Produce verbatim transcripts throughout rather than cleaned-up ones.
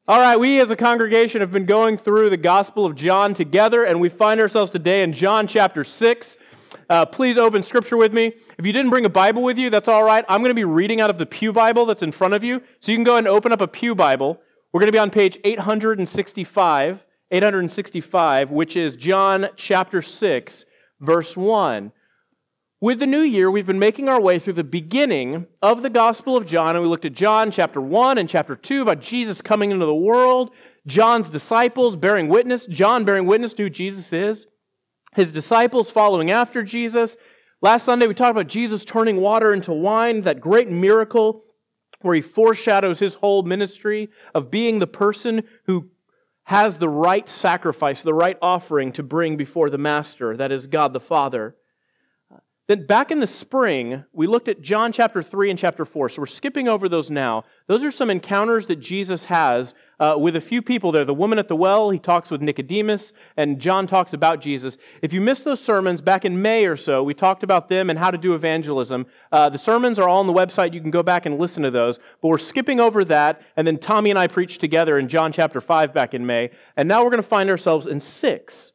All right, we as a congregation have been going through the Gospel of John together, and we find ourselves today in John chapter six. Uh, please open Scripture with me. If you didn't bring a Bible with you, that's all right. I'm going to be reading out of the Pew Bible that's in front of you, so you can go ahead and open up a Pew Bible. We're going to be on page eight sixty-five, eight sixty-five, which is John chapter six, verse one. With the new year, we've been making our way through the beginning of the Gospel of John, and we looked at John chapter one and chapter two about Jesus coming into the world, John's disciples bearing witness, John bearing witness to who Jesus is, his disciples following after Jesus. Last Sunday, we talked about Jesus turning water into wine, that great miracle where he foreshadows his whole ministry of being the person who has the right sacrifice, the right offering to bring before the Master, that is God the Father. Then back in the spring, we looked at John chapter three and chapter four, so we're skipping over those now. Those are some encounters that Jesus has uh, with a few people there. The woman at the well, he talks with Nicodemus, and John talks about Jesus. If you missed those sermons, back in May or so, we talked about them and how to do evangelism. Uh, the sermons are all on the website. You can go back and listen to those, but we're skipping over that, and then Tommy and I preached together in John chapter five back in May, and now we're going to find ourselves in six.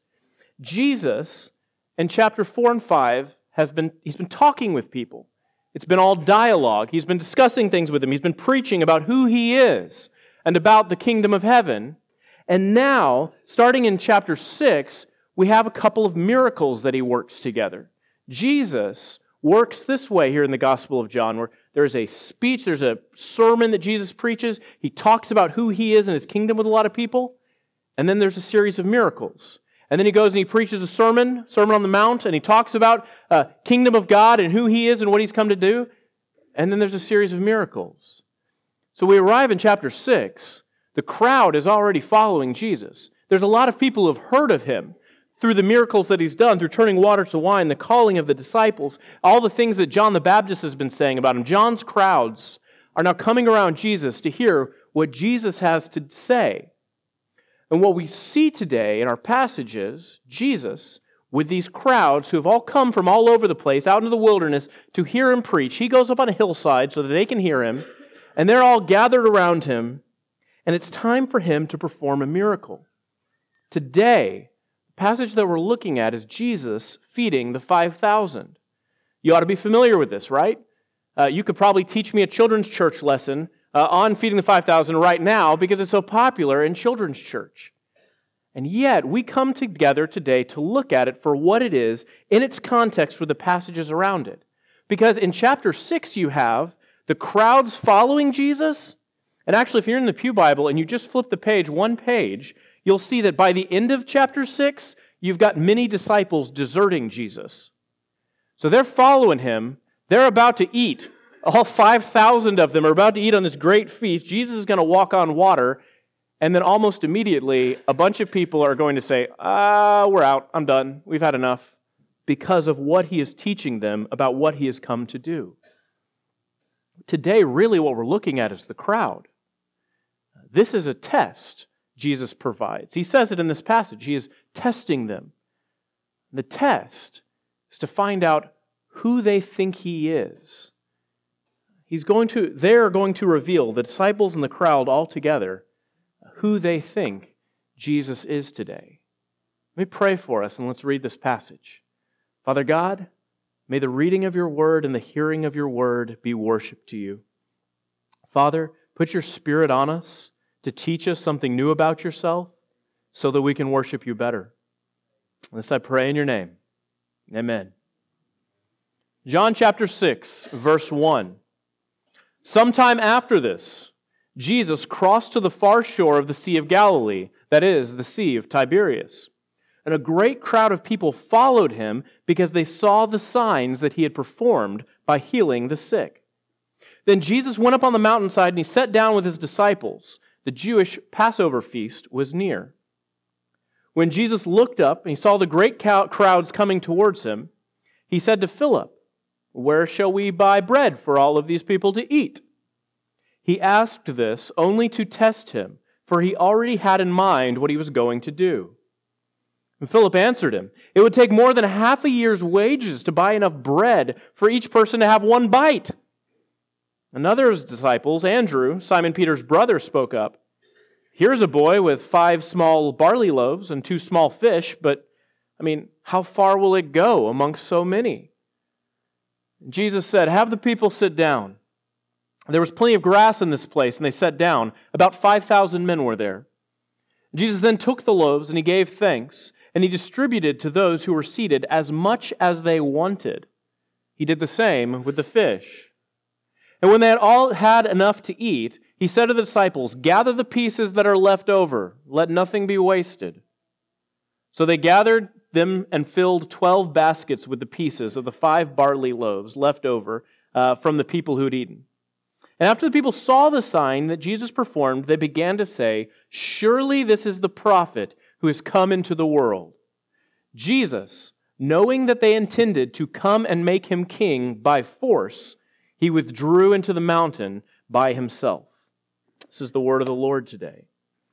Jesus, in chapter four and five, has been, he's been talking with people. It's been all dialogue. He's been discussing things with them. He's been preaching about who he is and about the kingdom of heaven. And now, starting in chapter six, we have a couple of miracles that he works together. Jesus works this way here in the Gospel of John, where there's a speech, there's a sermon that Jesus preaches. He talks about who he is and his kingdom with a lot of people. And then there's a series of miracles. And then he goes and he preaches a sermon, Sermon on the Mount, and he talks about uh, kingdom of God and who he is and what he's come to do. And then there's a series of miracles. So we arrive in chapter six. The crowd is already following Jesus. There's a lot of people who have heard of him through the miracles that he's done, through turning water to wine, the calling of the disciples, all the things that John the Baptist has been saying about him. John's crowds are now coming around Jesus to hear what Jesus has to say. And what we see today in our passage is Jesus, with these crowds who have all come from all over the place, out into the wilderness, to hear him preach. He goes up on a hillside so that they can hear him, and they're all gathered around him, and it's time for him to perform a miracle. Today, the passage that we're looking at is Jesus feeding the five thousand. You ought to be familiar with this, right? Uh, you could probably teach me a children's church lesson Uh, on feeding the five thousand right now because it's so popular in children's church. And yet, we come together today to look at it for what it is in its context with the passages around it. Because in chapter six you have the crowds following Jesus. And actually, if you're in the Pew Bible and you just flip the page, one page, you'll see that by the end of chapter six, you've got many disciples deserting Jesus. So they're following him. They're about to eat. All five thousand of them are about to eat on this great feast. Jesus is going to walk on water, and then almost immediately, a bunch of people are going to say, ah, we're out, I'm done, we've had enough, because of what he is teaching them about what he has come to do. Today, really what we're looking at is the crowd. This is a test Jesus provides. He says it in this passage. He is testing them. The test is to find out who they think he is. He's going to, they're going to reveal, the disciples and the crowd all together, who they think Jesus is today. Let me pray for us and let's read this passage. Father God, may the reading of your word and the hearing of your word be worship to you. Father, put your Spirit on us to teach us something new about yourself so that we can worship you better. This I pray in your name. Amen. John chapter six, verse one. Sometime after this, Jesus crossed to the far shore of the Sea of Galilee, that is, the Sea of Tiberias. And a great crowd of people followed him because they saw the signs that he had performed by healing the sick. Then Jesus went up on the mountainside and he sat down with his disciples. The Jewish Passover feast was near. When Jesus looked up and he saw the great crowds coming towards him, he said to Philip, "Where shall we buy bread for all of these people to eat?" He asked this only to test him, for he already had in mind what he was going to do. And Philip answered him, "It would take more than half a year's wages to buy enough bread for each person to have one bite." Another of his disciples, Andrew, Simon Peter's brother, spoke up. here's a boy with five small barley loaves and two small fish, but, I mean, how far will it go amongst so many? Jesus said, have the people sit down. There was plenty of grass in this place, and they sat down. About five thousand men were there. Jesus then took the loaves, and he gave thanks, and he distributed to those who were seated as much as they wanted. He did the same with the fish. And when they had all had enough to eat, he said to the disciples, gather the pieces that are left over. Let nothing be wasted. So they gathered them and filled twelve baskets with the pieces of the five barley loaves left over uh, from the people who had eaten. And after the people saw the sign that Jesus performed, they began to say, surely this is the prophet who has come into the world. Jesus, knowing that they intended to come and make him king by force, he withdrew into the mountain by himself. This is the word of the Lord today.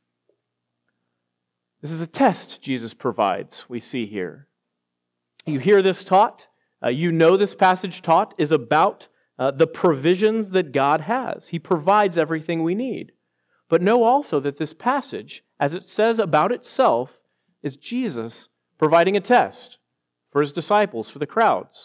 This is a test Jesus provides, we see here. You hear this taught. Uh, you know this passage taught is about uh, the provisions that God has. He provides everything we need. But know also that this passage, as it says about itself, is Jesus providing a test for his disciples, for the crowds.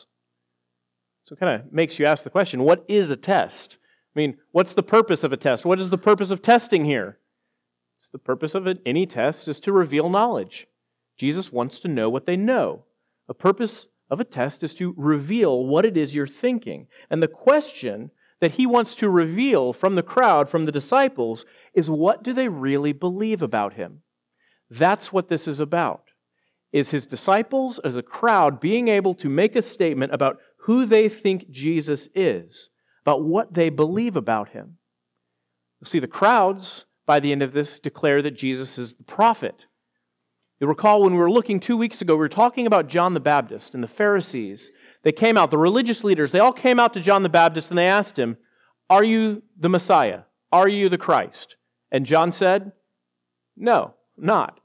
So it kind of makes you ask the question, what is a test? I mean, what's the purpose of a test? What is the purpose of testing here? It's the purpose of it, any test is to reveal knowledge. Jesus wants to know what they know. A purpose of a test is to reveal what it is you're thinking. And the question that he wants to reveal from the crowd, from the disciples, is what do they really believe about him? That's what this is about. Is his disciples, as a crowd, being able to make a statement about who they think Jesus is, about what they believe about him. You'll see the crowds, by the end of this, declare that Jesus is the prophet. You'll recall when we were looking two weeks ago, we were talking about John the Baptist and the Pharisees. They came out, the religious leaders, they all came out to John the Baptist and they asked him, are you the Messiah? Are you the Christ? And John said, no, not.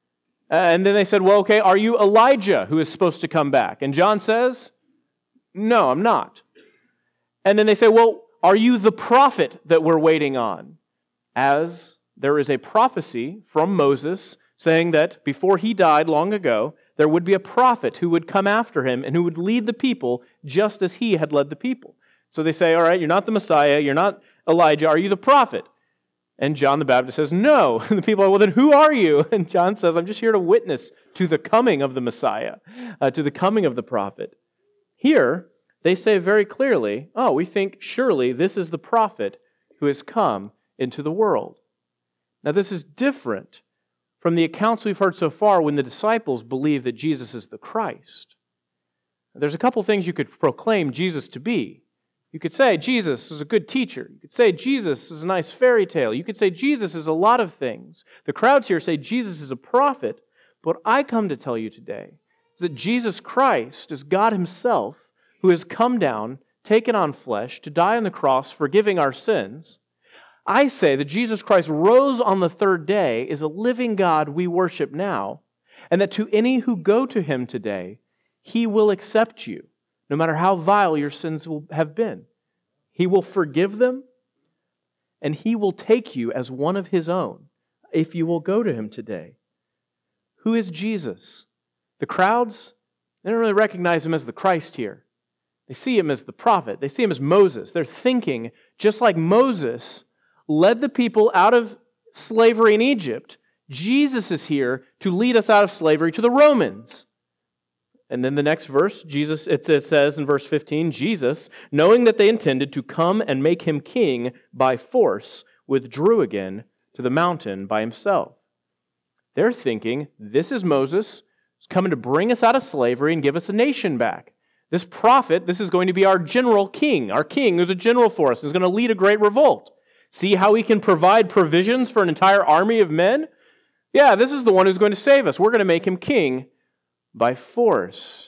And then they said, well, okay, are you Elijah who is supposed to come back? And John says, no, I'm not. And then they say, well, are you the prophet that we're waiting on? As there is a prophecy from Moses saying that before he died long ago, there would be a prophet who would come after him and who would lead the people just as he had led the people. So they say, all right, you're not the Messiah, you're not Elijah, are you the prophet? And John the Baptist says, no. And the people are, well, then who are you? And John says, I'm just here to witness to the coming of the Messiah, uh, to the coming of the prophet. Here, they say very clearly, oh, we think surely this is the prophet who has come into the world. Now, this is different from the accounts we've heard so far when the disciples believe that Jesus is the Christ. There's a couple things you could proclaim Jesus to be. You could say Jesus is a good teacher. You could say Jesus is a nice fairy tale. You could say Jesus is a lot of things. The crowds here say Jesus is a prophet. But what I come to tell you today is that Jesus Christ is God himself who has come down, taken on flesh, to die on the cross, forgiving our sins. I say that Jesus Christ rose on the third day, is a living God we worship now, and that to any who go to him today, he will accept you, no matter how vile your sins will have been. He will forgive them, and he will take you as one of his own if you will go to him today. Who is Jesus? The crowds, they don't really recognize him as the Christ here. They see him as the prophet. They see him as Moses. They're thinking, just like Moses led the people out of slavery in Egypt, Jesus is here to lead us out of slavery to the Romans. And then the next verse, Jesus, it says in verse fifteen, Jesus, knowing that they intended to come and make him king by force, withdrew again to the mountain by himself. They're thinking, this is Moses, who's coming to bring us out of slavery and give us a nation back. This prophet, this is going to be our general king, our king who's a general for us, who's going to lead a great revolt. See how he can provide provisions for an entire army of men? Yeah, this is the one who's going to save us. We're going to make him king by force.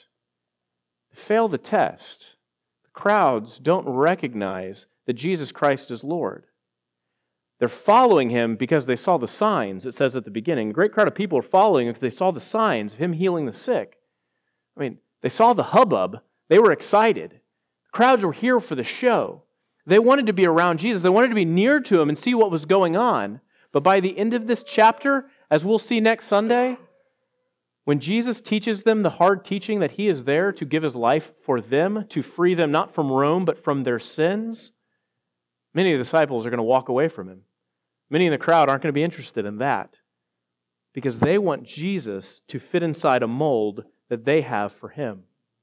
Fail the test. The crowds don't recognize that Jesus Christ is Lord. They're following him because they saw the signs, it says at the beginning. A great crowd of people are following him because they saw the signs of him healing the sick. I mean, they saw the hubbub. They were excited. The crowds were here for the show. They wanted to be around Jesus. They wanted to be near to him and see what was going on. But by the end of this chapter, as we'll see next Sunday, when Jesus teaches them the hard teaching that He is there to give His life for them, to free them not from Rome, but from their sins, many of the disciples are going to walk away from Him. Many in the crowd aren't going to be interested in that because they want Jesus to fit inside a mold that they have for Him.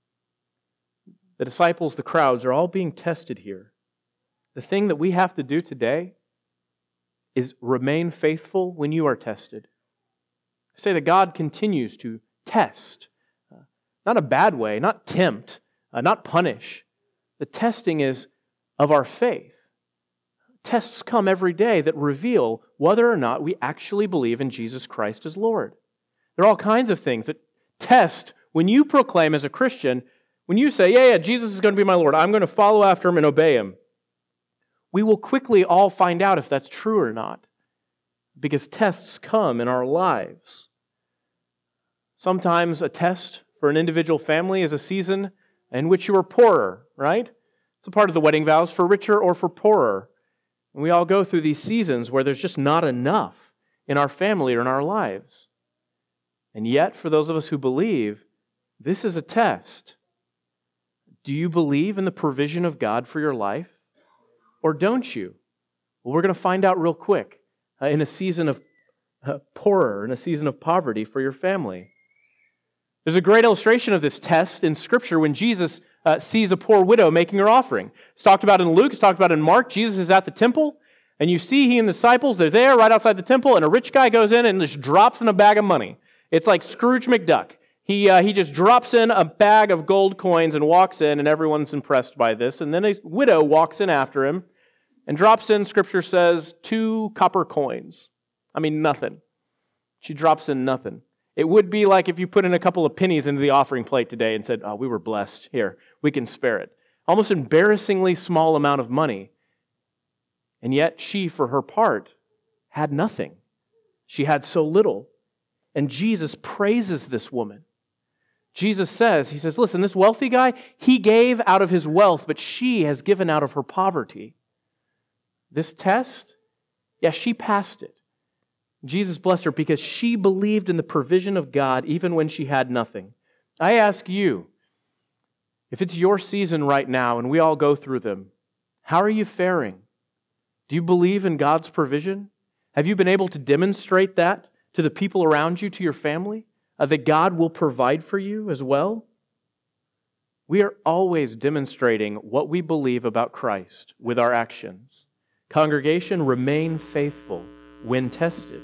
The disciples, the crowds, are all being tested here. The thing that we have to do today is remain faithful when you are tested. Say that God continues to test, uh, not a bad way, not tempt, uh, not punish. The testing is of our faith. Tests come every day that reveal whether or not we actually believe in Jesus Christ as Lord. There are all kinds of things that test when you proclaim as a Christian, when you say, yeah, yeah, Jesus is going to be my Lord, I'm going to follow after Him and obey Him. We will quickly all find out if that's true or not, because tests come in our lives. Sometimes a test for an individual family is a season in which you are poorer, right? It's a part of the wedding vows for richer or for poorer. And we all go through these seasons where there's just not enough in our family or in our lives. And yet, for those of us who believe, this is a test. Do you believe in the provision of God for your life? Or don't you? Well, we're going to find out real quick uh, in a season of uh, poorer, in a season of poverty for your family. There's a great illustration of this test in Scripture when Jesus uh, sees a poor widow making her offering. It's talked about in Luke, it's talked about in Mark. Jesus is at the temple, and you see he and the disciples, they're there right outside the temple, and a rich guy goes in and just drops in a bag of money. It's like Scrooge McDuck. He uh, he just drops in a bag of gold coins and walks in, and everyone's impressed by this. And then a widow walks in after him and drops in, Scripture says, two copper coins. I mean, nothing. She drops in nothing. It would be like if you put in a couple of pennies into the offering plate today and said, oh, we were blessed. Here, we can spare it. Almost embarrassingly small amount of money. And yet she, for her part, had nothing. She had so little. And Jesus praises this woman. Jesus says, He says, listen, this wealthy guy, he gave out of his wealth, but she has given out of her poverty. This test, yeah, she passed it. Jesus blessed her because she believed in the provision of God even when she had nothing. I ask you, if it's your season right now and we all go through them, how are you faring? Do you believe in God's provision? Have you been able to demonstrate that to the people around you, to your family, uh, that God will provide for you as well? We are always demonstrating what we believe about Christ with our actions. Congregation, remain faithful when tested.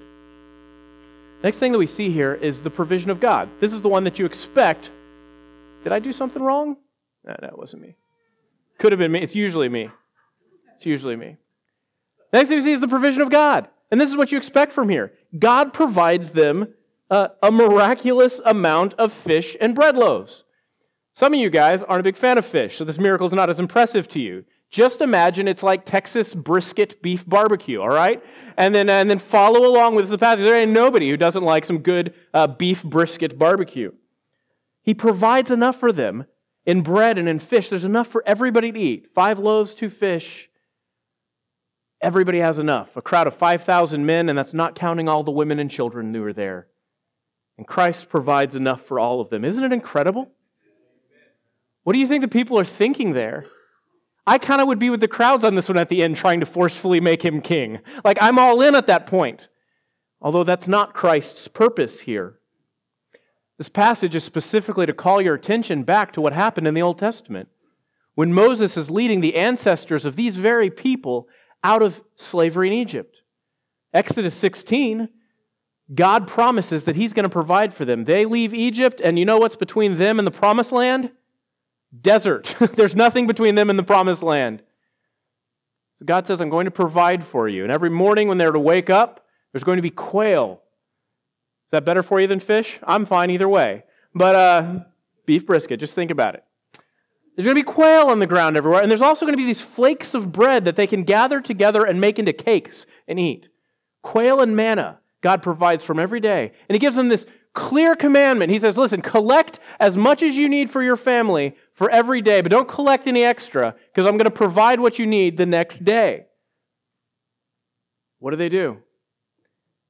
Next thing that we see here is the provision of God. This is the one that you expect. Did I do something wrong? No, that wasn't me. Could have been me. It's usually me. It's usually me. Next thing we see is the provision of God. And this is what you expect from here. God provides them uh, a miraculous amount of fish and bread loaves. Some of you guys aren't a big fan of fish, so this miracle is not as impressive to you. Just imagine it's like Texas brisket beef barbecue, all right? And then and then follow along with the passage. There ain't nobody who doesn't like some good uh, beef brisket barbecue. He provides enough for them in bread and in fish. There's enough for everybody to eat. Five loaves, two fish. Everybody has enough. A crowd of five thousand men, and that's not counting all the women and children who are there. And Christ provides enough for all of them. Isn't it incredible? What do you think the people are thinking there? I kind of would be with the crowds on this one at the end, trying to forcefully make him king. Like, I'm all in at that point. Although that's not Christ's purpose here. This passage is specifically to call your attention back to what happened in the Old Testament. When Moses is leading the ancestors of these very people out of slavery in Egypt. Exodus sixteen, God promises that He's going to provide for them. They leave Egypt, and you know what's between them and the promised land? Desert. There's nothing between them and the promised land. So God says, I'm going to provide for you. And every morning when they're to wake up, there's going to be quail. Is that better for you than fish? I'm fine either way. But uh, beef brisket, just think about it. There's going to be quail on the ground everywhere. And there's also going to be these flakes of bread that they can gather together and make into cakes and eat. Quail and manna God provides from every day. And He gives them this clear commandment. He says, listen, collect as much as you need for your family for every day, but don't collect any extra because I'm going to provide what you need the next day. What do they do?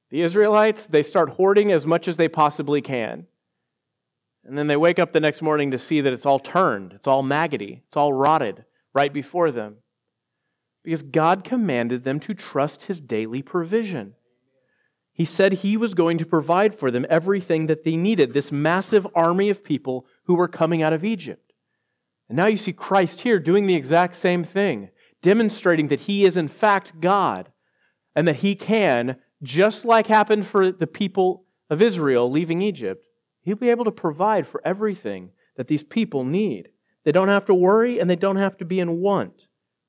The Israelites, they start hoarding as much as they possibly can. And then they wake up the next morning to see that it's all turned, it's all maggoty, it's all rotted right before them. Because God commanded them to trust His daily provision. He said He was going to provide for them everything that they needed, this massive army of people who were coming out of Egypt. And now you see Christ here doing the exact same thing, demonstrating that He is in fact God, and that He can, just like happened for the people of Israel leaving Egypt, He'll be able to provide for everything that these people need. They don't have to worry and they don't have to be in want.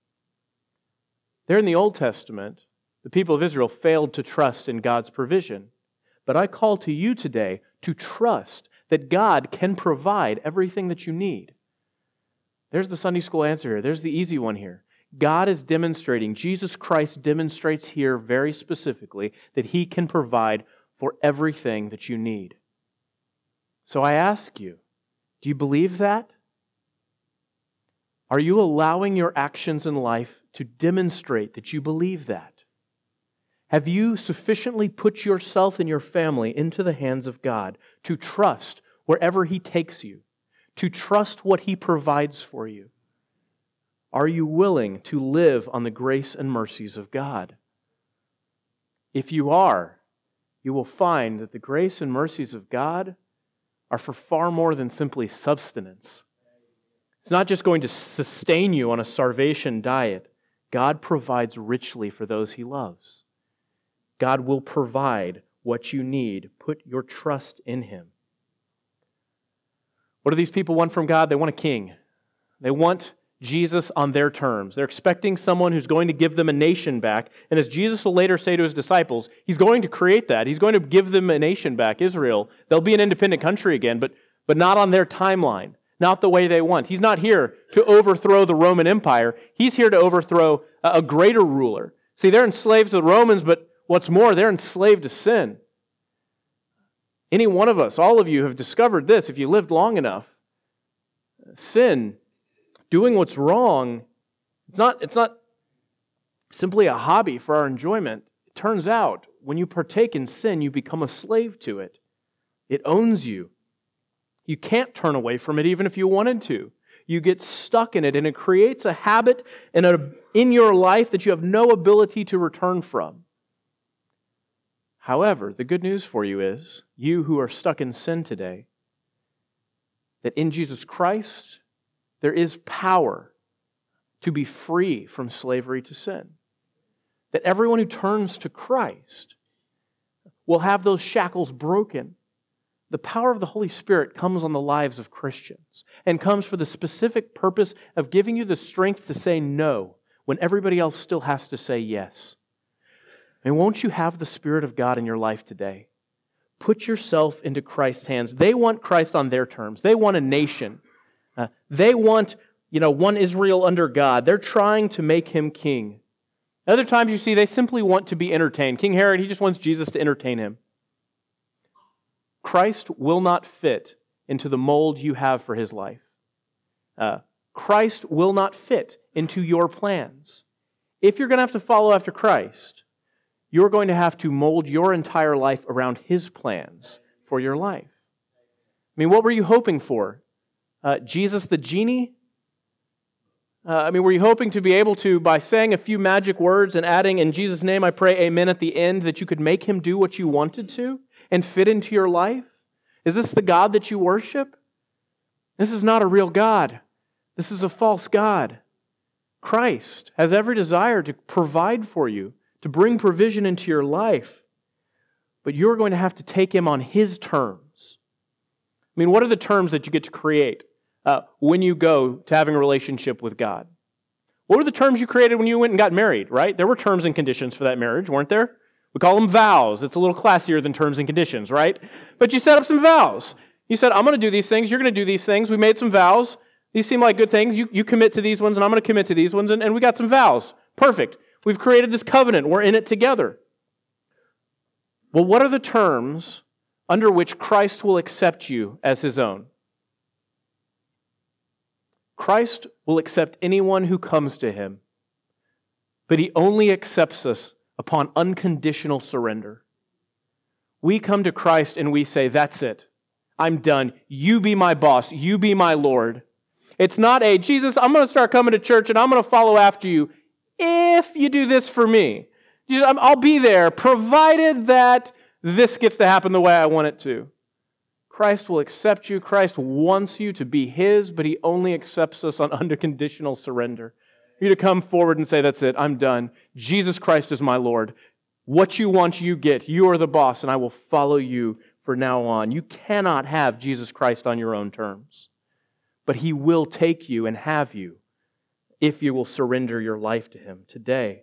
There in the Old Testament, the people of Israel failed to trust in God's provision. But I call to you today to trust that God can provide everything that you need. There's the Sunday school answer here. There's the easy one here. God is demonstrating, Jesus Christ demonstrates here very specifically that He can provide for everything that you need. So I ask you, do you believe that? Are you allowing your actions in life to demonstrate that you believe that? Have you sufficiently put yourself and your family into the hands of God to trust wherever He takes you, to trust what He provides for you? Are you willing to live on the grace and mercies of God? If you are, you will find that the grace and mercies of God are for far more than simply sustenance. It's not just going to sustain you on a starvation diet. God provides richly for those He loves. God will provide what you need. Put your trust in Him. What do these people want from God? They want a king. They want Jesus on their terms. They're expecting someone who's going to give them a nation back. And as Jesus will later say to His disciples, He's going to create that. He's going to give them a nation back, Israel. They'll be an independent country again, but, but not on their timeline, not the way they want. He's not here to overthrow the Roman Empire. He's here to overthrow a, a greater ruler. See, they're enslaved to the Romans, but what's more, they're enslaved to sin. Any one of us, all of you have discovered this if you lived long enough. Sin, doing what's wrong, it's not, it's not simply a hobby for our enjoyment. It turns out, when you partake in sin, you become a slave to it. It owns you. You can't turn away from it even if you wanted to. You get stuck in it, and it creates a habit in, a, in your life that you have no ability to return from. However, the good news for you is, you who are stuck in sin today, that in Jesus Christ, there is power to be free from slavery to sin. That everyone who turns to Christ will have those shackles broken. The power of the Holy Spirit comes on the lives of Christians and comes for the specific purpose of giving you the strength to say no when everybody else still has to say yes. And won't you have the Spirit of God in your life today? Put yourself into Christ's hands. They want Christ on their terms. They want a nation. Uh, they want, you know, one Israel under God. They're trying to make Him king. Other times you see they simply want to be entertained. King Herod, he just wants Jesus to entertain him. Christ will not fit into the mold you have for His life. Uh, Christ will not fit into your plans. If you're going to have to follow after Christ, you're going to have to mold your entire life around His plans for your life. I mean, what were you hoping for? Uh, Jesus the genie? Uh, I mean, were you hoping to be able to, by saying a few magic words and adding, in Jesus' name I pray, amen, at the end, that you could make Him do what you wanted to and fit into your life? Is this the God that you worship? This is not a real God. This is a false God. Christ has every desire to provide for you, to bring provision into your life, but you're going to have to take Him on His terms. I mean, what are the terms that you get to create uh, when you go to having a relationship with God? What were the terms you created when you went and got married, right? There were terms and conditions for that marriage, weren't there? We call them vows. It's a little classier than terms and conditions, right? But you set up some vows. You said, I'm going to do these things, you're going to do these things. We made some vows. These seem like good things. You, you commit to these ones, and I'm going to commit to these ones, and, and we got some vows. Perfect. We've created this covenant. We're in it together. Well, what are the terms under which Christ will accept you as His own? Christ will accept anyone who comes to Him, but He only accepts us upon unconditional surrender. We come to Christ and we say, that's it. I'm done. You be my boss. You be my Lord. It's not a, Jesus, I'm going to start coming to church and I'm going to follow after you if you do this for me. I'll be there provided that this gets to happen the way I want it to. Christ will accept you. Christ wants you to be His, but He only accepts us on unconditional surrender. For you to come forward and say, that's it, I'm done. Jesus Christ is my Lord. What you want, you get. You are the boss, and I will follow you from now on. You cannot have Jesus Christ on your own terms. But He will take you and have you if you will surrender your life to Him today.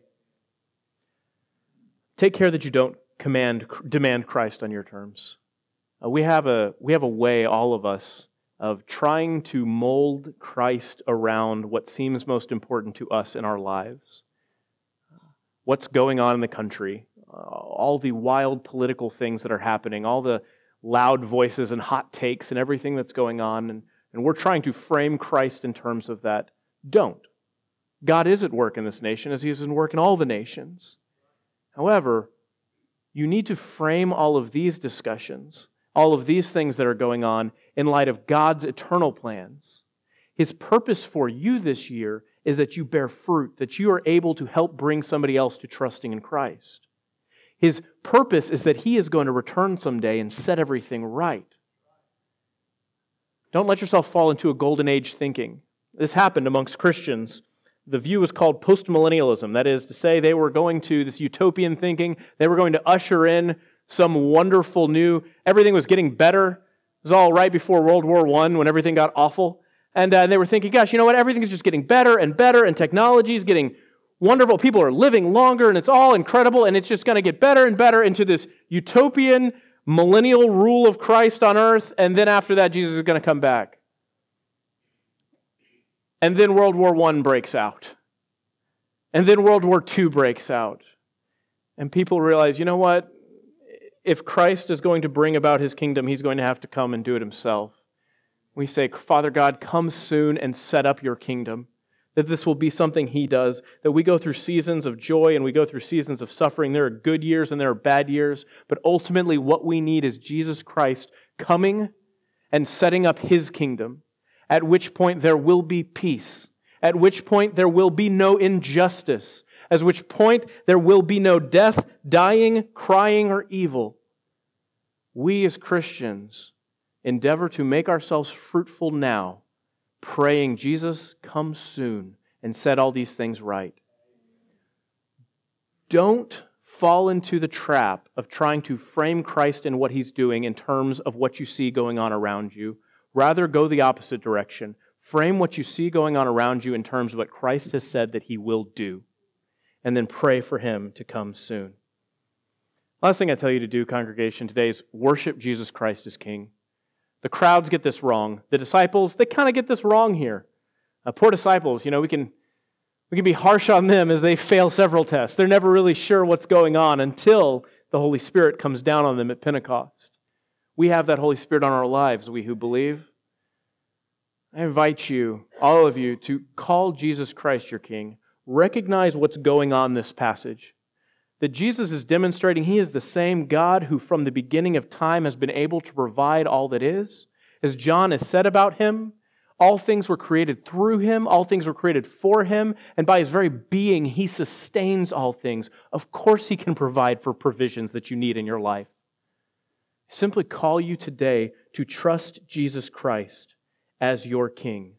Take care that you don't command, demand Christ on your terms. Uh, we have a we have a way, all of us, of trying to mold Christ around what seems most important to us in our lives. What's going on in the country, uh, all the wild political things that are happening, all the loud voices and hot takes and everything that's going on, and, and we're trying to frame Christ in terms of that. Don't. God is at work in this nation as He is at work in all the nations. However, you need to frame all of these discussions, all of these things that are going on in light of God's eternal plans. His purpose for you this year is that you bear fruit, that you are able to help bring somebody else to trusting in Christ. His purpose is that He is going to return someday and set everything right. Don't let yourself fall into a golden age thinking. This happened amongst Christians. The view was called postmillennialism. That is to say, they were going to this utopian thinking. They were going to usher in some wonderful new, everything was getting better. It was all right before World War One when everything got awful. And uh, they were thinking, gosh, you know what? Everything is just getting better and better, and technology is getting wonderful. People are living longer, and it's all incredible, and it's just going to get better and better into this utopian, millennial rule of Christ on earth, and then after that, Jesus is going to come back. And then World War One breaks out. And then World War Two breaks out. And people realize, you know what? If Christ is going to bring about His kingdom, He's going to have to come and do it Himself. We say, Father God, come soon and set up your kingdom. That this will be something He does. That we go through seasons of joy and we go through seasons of suffering. There are good years and there are bad years. But ultimately what we need is Jesus Christ coming and setting up His kingdom. At which point there will be peace. At which point there will be no injustice. At which point there will be no death, dying, crying, or evil. We as Christians endeavor to make ourselves fruitful now, praying, Jesus, come soon and set all these things right. Don't fall into the trap of trying to frame Christ and what He's doing in terms of what you see going on around you. Rather, go the opposite direction. Frame what you see going on around you in terms of what Christ has said that He will do. And then pray for Him to come soon. Last thing I tell you to do, congregation, today is worship Jesus Christ as King. The crowds get this wrong. The disciples, they kind of get this wrong here. Uh, poor disciples, you know, we can we can be harsh on them as they fail several tests. They're never really sure what's going on until the Holy Spirit comes down on them at Pentecost. We have that Holy Spirit on our lives, we who believe. I invite you, all of you, to call Jesus Christ your King. Recognize what's going on in this passage. That Jesus is demonstrating He is the same God who from the beginning of time has been able to provide all that is. As John has said about Him, all things were created through Him, all things were created for Him, and by His very being, He sustains all things. Of course He can provide for provisions that you need in your life. I simply call you today to trust Jesus Christ as your King.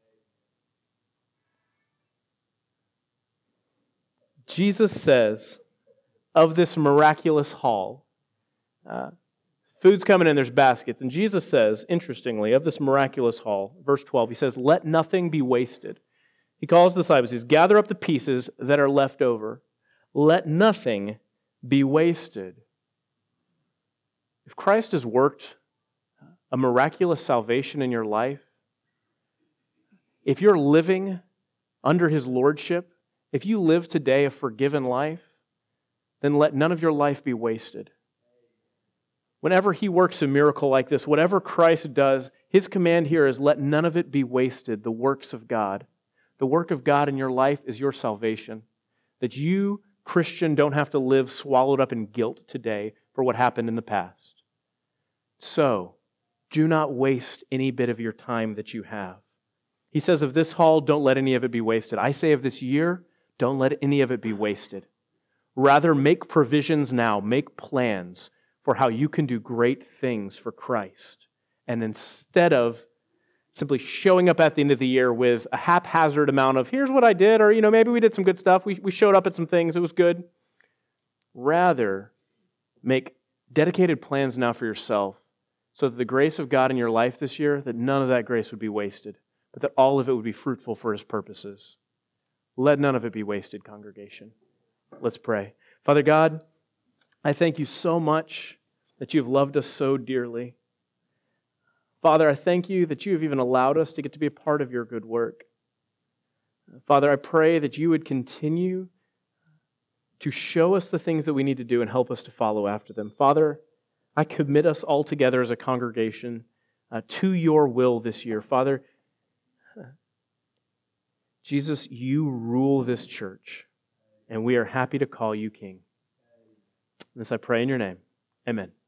Jesus says of this miraculous haul, uh, food's coming in, there's baskets, and Jesus says, interestingly, of this miraculous haul, verse twelve, He says, let nothing be wasted. He calls the disciples, He says, gather up the pieces that are left over. Let nothing be wasted. If Christ has worked a miraculous salvation in your life, if you're living under His lordship, if you live today a forgiven life, then let none of your life be wasted. Whenever He works a miracle like this, whatever Christ does, His command here is let none of it be wasted, the works of God. The work of God in your life is your salvation. That you, Christian, don't have to live swallowed up in guilt today, for what happened in the past. So, do not waste any bit of your time that you have. He says of this hall, don't let any of it be wasted. I say of this year, don't let any of it be wasted. Rather, make provisions now, make plans for how you can do great things for Christ. And instead of simply showing up at the end of the year with a haphazard amount of, here's what I did, or, you know, maybe we did some good stuff, we, we showed up at some things, it was good. Rather, make dedicated plans now for yourself so that the grace of God in your life this year, that none of that grace would be wasted, but that all of it would be fruitful for His purposes. Let none of it be wasted, congregation. Let's pray. Father God, I thank you so much that you've loved us so dearly. Father, I thank you that you have even allowed us to get to be a part of your good work. Father, I pray that you would continue to show us the things that we need to do and help us to follow after them. Father, I commit us all together as a congregation uh, to your will this year. Father, Jesus, you rule this church, and we are happy to call you King. This I pray in your name. Amen.